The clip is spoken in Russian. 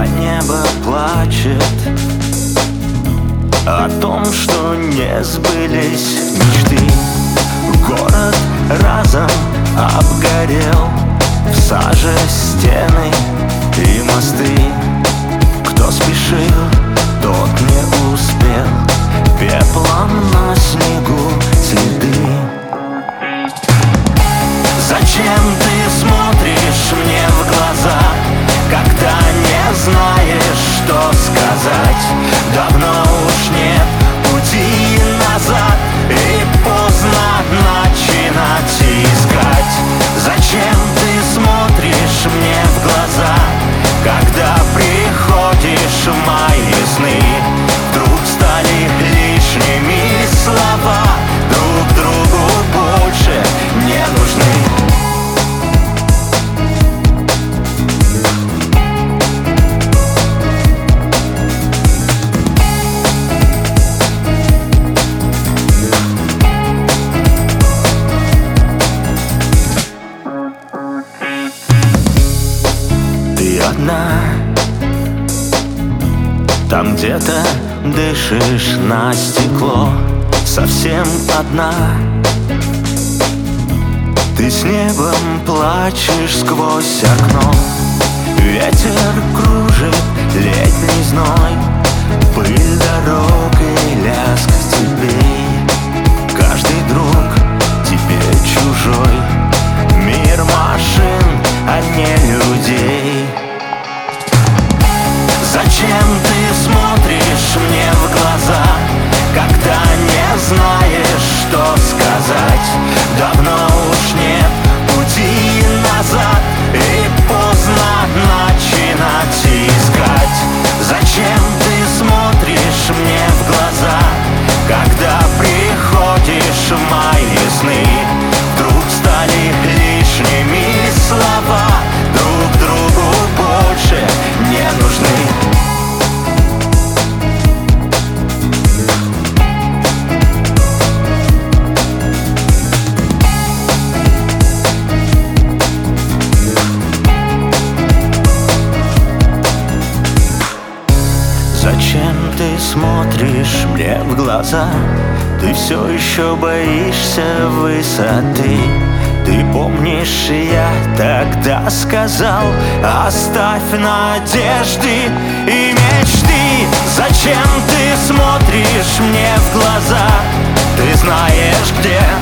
А небо плачет о том, что не сбылись мечты. Город разом обгорел, в саже стены и мосты. Кто спешил, тот не успел, пеплом на снегу следы. Зачем ты смотришь мне в глаза, когда не знаешь, что сказать? Давно уж нет пути назад, и поздно начинать искать. Зачем ты смотришь мне в глаза, когда приходишь в мои сны? Вдруг стали лишними слова, друг другу больше не нужны. Одна, там где-то дышишь на стекло, совсем одна. Ты с небом плачешь сквозь окно, ветер кружит летний зной, пыль дорог и лязг цепей. Каждый друг тебе чужой, мир машин, а не людей. Зачем ты смотришь мне в глаза, когда не знаешь, что сказать? Давно уж нет пути назад, и поздно начинать искать. Зачем ты смотришь мне в глаза, когда приходишь в мои сны? Вдруг стали лишними слова, друг другу больше не нужны. Зачем ты смотришь мне в глаза? Ты все еще боишься высоты. Ты помнишь, я тогда сказал: оставь надежды и мечты. Зачем ты смотришь мне в глаза? Ты знаешь, где